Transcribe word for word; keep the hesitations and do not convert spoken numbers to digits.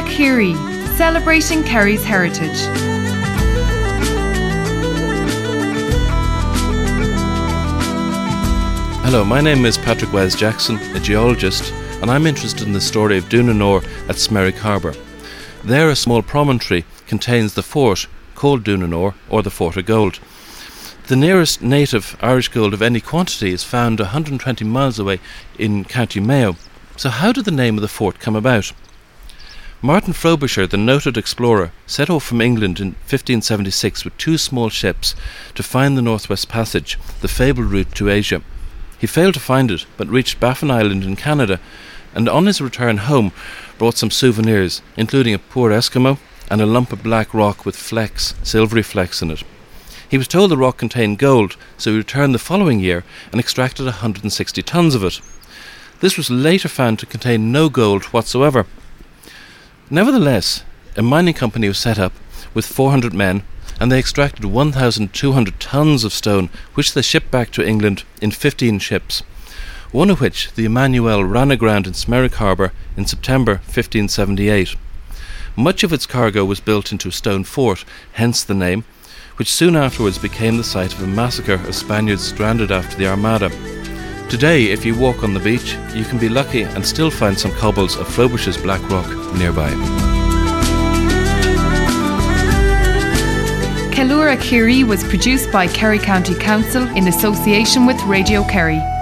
Kerry, celebrating Kerry's heritage. Hello, my name is Patrick Wes Jackson, a geologist, and I'm interested in the story of Doonanore at Smerwick Harbour. There, a small promontory contains the fort called Doonanore, or the Fort of Gold. The nearest native Irish gold of any quantity is found one hundred twenty miles away in County Mayo. So how did the name of the fort come about? Martin Frobisher, the noted explorer, set off from England in fifteen seventy-six with two small ships to find the Northwest Passage, the fabled route to Asia. He failed to find it, but reached Baffin Island in Canada, and on his return home brought some souvenirs, including a poor Eskimo and a lump of black rock with flecks, silvery flecks in it. He was told the rock contained gold, so he returned the following year and extracted one hundred sixty tons of it. This was later found to contain no gold whatsoever. Nevertheless, a mining company was set up with four hundred men, and they extracted one thousand two hundred tons of stone, which they shipped back to England in fifteen ships, one of which, the Emmanuel, ran aground in Smerwick Harbour in September fifteen seventy-eight. Much of its cargo was built into a stone fort, hence the name, which soon afterwards became the site of a massacre of Spaniards stranded after the Armada. Today, if you walk on the beach, you can be lucky and still find some cobbles of Frobisher's black rock nearby. Kelura Kerry was produced by Kerry County Council in association with Radio Kerry.